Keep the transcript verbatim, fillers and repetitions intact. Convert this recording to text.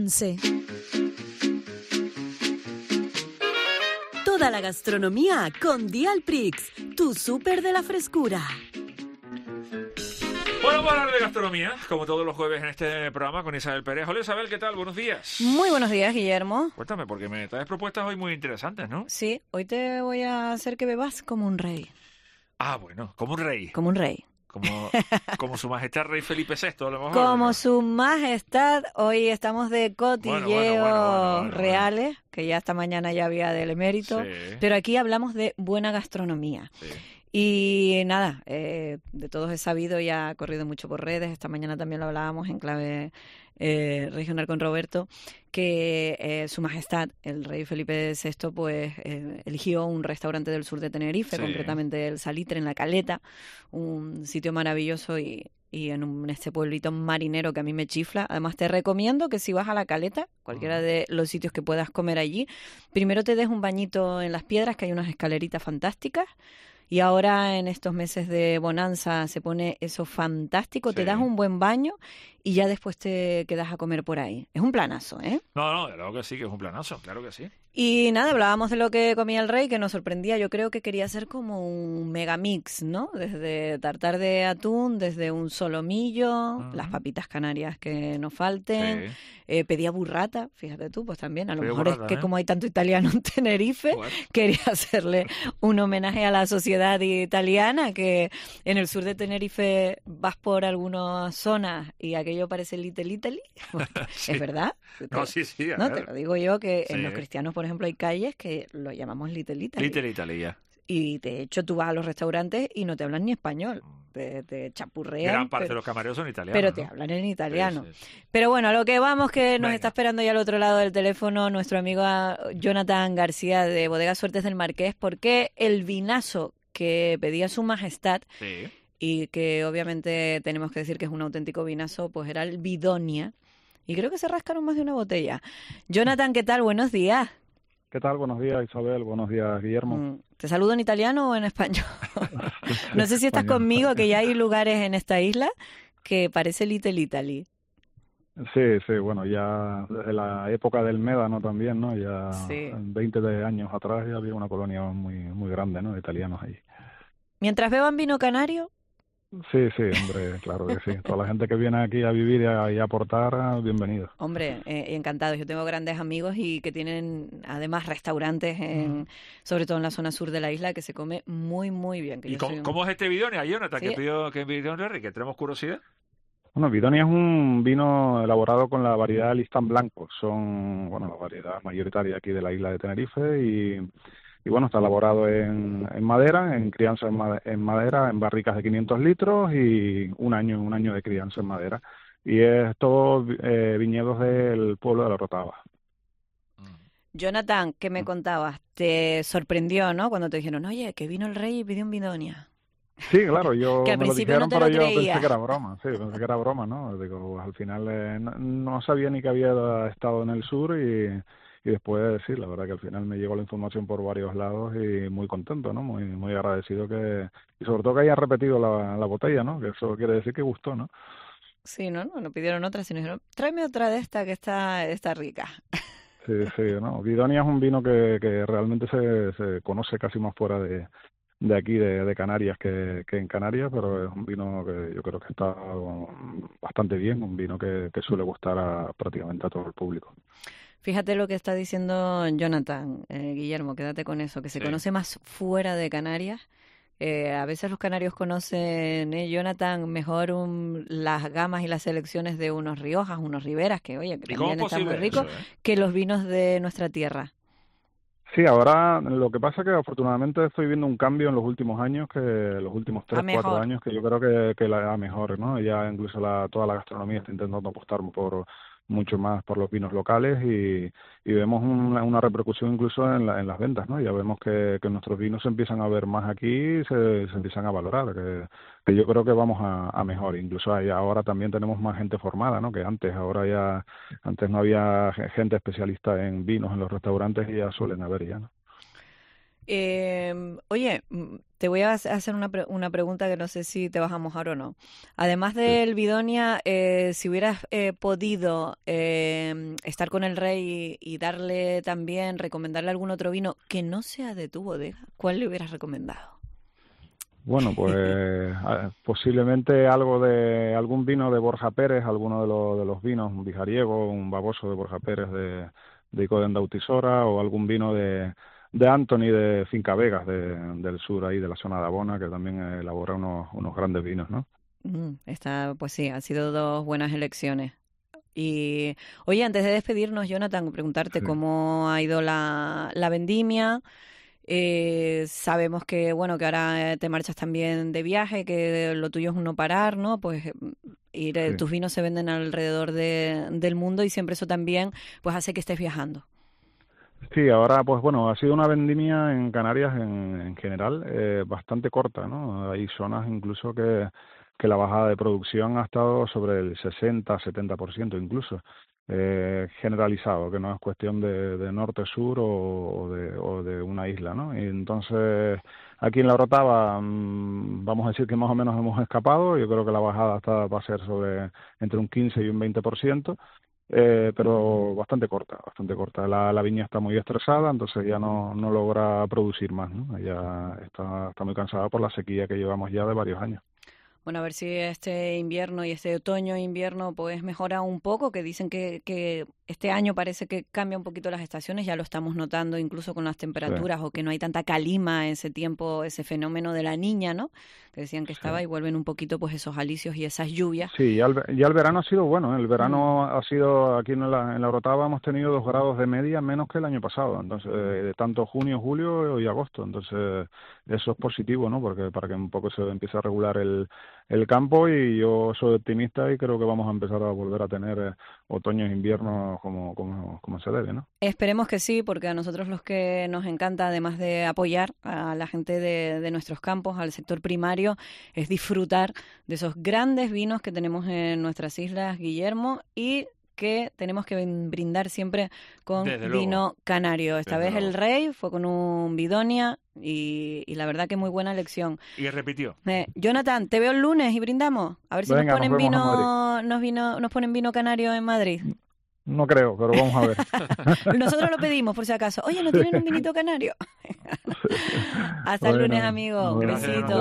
once. Toda la gastronomía con Dialprix, tu súper de la frescura. Bueno, vamos a hablar de gastronomía, como todos los jueves en este programa con Isabel Pérez. Hola Isabel, ¿qué tal? Buenos días. Muy buenos días, Guillermo. Cuéntame, porque me traes propuestas hoy muy interesantes, ¿no? Sí, hoy te voy a hacer que bebas como un rey. Ah, bueno, como un rey. Como un rey. Como, como su majestad rey Felipe sexto, a lo mejor. Como ¿no? su majestad, hoy estamos de cotilleos Bueno, bueno, bueno, bueno, bueno, reales, que ya esta mañana ya había del emérito, Sí. pero aquí hablamos de buena gastronomía. Sí. Y nada, eh, de todos he sabido, ya ha corrido mucho por redes, esta mañana también lo hablábamos en clave eh, regional con Roberto, que eh, su majestad, el rey Felipe sexto, pues eh, eligió un restaurante del sur de Tenerife, Sí. concretamente el Salitre en La Caleta, un sitio maravilloso y, y en, un, en este pueblito marinero que a mí me chifla. Además te recomiendo que si vas a La Caleta, cualquiera Ajá. de los sitios que puedas comer allí, primero te des un bañito en las piedras, que hay unas escaleritas fantásticas. Y ahora en estos meses de bonanza se pone eso fantástico, Sí. te das un buen baño y ya después te quedas a comer por ahí. Es un planazo, ¿eh? No, no, claro que sí, que es un planazo, claro que sí. Y nada, hablábamos de lo que comía el rey, que nos sorprendía. Yo creo que quería hacer como un megamix, ¿no? Desde tartar de atún, desde un solomillo, Ujú. las papitas canarias que no falten. Sí. Eh, pedía burrata, fíjate tú, pues también. A lo Pedía mejor burrata, es que ¿eh? como hay tanto italiano en Tenerife, Joder. quería hacerle un homenaje a la sociedad italiana, que en el sur de Tenerife vas por algunas zonas y aquello parece Little Italy. Sí. ¿Es verdad? No, sí, sí, a No, ver. te lo digo yo, que Sí. en los cristianos, por ejemplo, hay calles que lo llamamos Little Italy. Little Italy, ya. Y de hecho tú vas a los restaurantes y no te hablan ni español, te, te chapurrean, Gran parte de pero, los camareros son italianos, pero te ¿no? hablan en italiano. Sí, sí, sí. Pero bueno, a lo que vamos, que nos Venga. está esperando ya al otro lado del teléfono nuestro amigo ah, Jonathan García de Bodegas Suertes del Marqués, porque el vinazo que pedía su majestad, Sí. y que obviamente tenemos que decir que es un auténtico vinazo, pues era el Bidonia. Y creo que se rascaron más de una botella. Jonathan, ¿qué tal? Buenos días. ¿Qué tal? Buenos días, Isabel. Buenos días, Guillermo. Mm, ¿Te saludo en italiano o en español? No sé si estás conmigo, que ya hay lugares en esta isla que parece Little Italy. Sí, sí, bueno, ya desde la época del Médano también, ¿no? Ya Sí. veinte de años atrás ya había una colonia muy muy grande, ¿no? De italianos ahí. Mientras beban vino canario, Sí, sí, hombre, claro que sí. Toda la gente que viene aquí a vivir y a, y a aportar, bienvenido. hombre, eh, encantados. Yo tengo grandes amigos y que tienen además restaurantes, en, sobre todo en la zona sur de la isla, que se come muy, muy bien. Que ¿Y yo cómo, soy un- cómo es este Bidonia, Jonathan, Sí. que pidió que pidió Henry, que tenemos curiosidad? Bueno, Bidonia es un vino elaborado con la variedad Listán Blanco. Son, bueno, la variedad mayoritaria aquí de la isla de Tenerife y, y bueno, está elaborado en, en madera, en crianza en, ma- en madera, en barricas de quinientos litros y un año, un año de crianza en madera. Y es todo eh, viñedos del pueblo de La Rotava. Jonathan, ¿qué me contabas? Te sorprendió, ¿no? Cuando te dijeron, oye, que vino el rey y pidió un Bidonia. Sí, claro, yo Que al me lo principio no dijeron, te pero lo yo pensé creías. que era broma, sí, pensé que era broma, ¿no? Digo, al final eh, no, no sabía ni que había estado en el sur y, y después, sí, la verdad que al final me llegó la información por varios lados y muy contento, ¿no? Muy muy agradecido que, y sobre todo que haya repetido la, la botella, ¿no? Que eso quiere decir que gustó, ¿no? Sí, no, no, no pidieron otra, sino dijeron, tráeme otra de esta que está, está rica. Sí, sí, ¿no? Bidonia es un vino que, que realmente se, se conoce casi más fuera de, de aquí, de, de Canarias, que, que en Canarias, pero es un vino que yo creo que está um, bastante bien, un vino que, que suele gustar a prácticamente a todo el público. Fíjate lo que está diciendo Jonathan, eh, Guillermo, quédate con eso, que se Sí. conoce más fuera de Canarias. Eh, a veces los canarios conocen, eh, Jonathan, mejor un- las gamas y las selecciones de unos Riojas, unos Riberas, que oye, que ¿Y cómo es también están muy posible ricos, eso, eh? que los vinos de nuestra tierra. Sí, ahora lo que pasa es que afortunadamente estoy viendo un cambio en los últimos años, que los últimos A tres, cuatro mejor. años, que yo creo que, que la a mejor, ¿no? Ya incluso la, toda la gastronomía está intentando apostar por mucho más por los vinos locales y, y vemos una, una repercusión incluso en, la, en las ventas, ¿no? Ya vemos que, que nuestros vinos se empiezan a ver más aquí y se, se empiezan a valorar, que, que yo creo que vamos a, a mejor. Incluso hay, ahora también tenemos más gente formada, ¿no? Que antes, ahora ya, antes no había gente especialista en vinos en los restaurantes y ya suelen haber ya, ¿no? Eh, oye, te voy a hacer una, pre una pregunta que no sé si te vas a mojar o no. Además del Bidonia, eh, si hubieras eh, podido eh, estar con el rey y, y darle también, recomendarle algún otro vino que no sea de tu bodega, ¿cuál le hubieras recomendado? Bueno, pues posiblemente algo de algún vino de Borja Pérez, alguno de los de los vinos, un bijariego, un baboso de Borja Pérez de, de Icoden de Autisora, o algún vino de, de Anthony de Finca Vegas de, del sur, ahí de la zona de Abona, que también elabora unos, unos grandes vinos, ¿no? Mm, está, pues sí, han sido dos buenas elecciones. Y, oye, antes de despedirnos, Jonathan, preguntarte sí. cómo ha ido la, la vendimia. Eh, sabemos que, bueno, que ahora te marchas también de viaje, que lo tuyo es un no parar, ¿no? Pues ir, sí. tus vinos se venden alrededor de, del mundo y siempre eso también pues hace que estés viajando. Sí, ahora pues bueno, ha sido una vendimia en Canarias en, en general eh, bastante corta, ¿no? Hay zonas incluso que, que la bajada de producción ha estado sobre el sesenta, setenta por ciento incluso. Eh, generalizado, que no es cuestión de, de norte-sur o, o, de, o de una isla, ¿no? Y entonces, aquí en La Orotava, mmm, vamos a decir que más o menos hemos escapado. Yo creo que la bajada está, va a ser sobre entre un quince y un veinte por ciento, eh, pero bastante corta, bastante corta. La, la viña está muy estresada, entonces ya no, no logra producir más, ¿no? Ella está, está muy cansada por la sequía que llevamos ya de varios años. Bueno, a ver si este invierno y este otoño e invierno pues mejora un poco, que dicen que, que este año parece que cambia un poquito las estaciones, ya lo estamos notando incluso con las temperaturas, sí. o que no hay tanta calima ese tiempo, ese fenómeno de la Niña, ¿no? Que decían que estaba sí. y vuelven un poquito pues esos alisios y esas lluvias. Sí, ya el, ya el verano ha sido bueno, ¿eh? El verano mm. ha sido, aquí en la, en la Orotava hemos tenido dos grados de media menos que el año pasado, entonces de tanto junio, julio y agosto, entonces eso es positivo, ¿no? Porque para que un poco se empiece a regular el el campo, y yo soy optimista y creo que vamos a empezar a volver a tener eh, otoños e inviernos como, como, como se debe, ¿no? Esperemos que sí, porque a nosotros los que nos encanta, además de apoyar a la gente de, de nuestros campos, al sector primario, es disfrutar de esos grandes vinos que tenemos en nuestras islas, Guillermo, y que tenemos que brindar siempre con Desde vino luego. canario. Esta Desde vez luego. el Rey fue con un Bidonia y, y la verdad que muy buena elección. Y repitió. Eh, Jonathan, te veo el lunes y brindamos. A ver si Venga, nos ponen nos vino, nos vino, nos ponen vino canario en Madrid. No creo, pero vamos a ver. Nosotros lo pedimos por si acaso. Oye, ¿no tienen un vinito canario? Hasta bueno, el lunes, amigo. Bueno, Besito.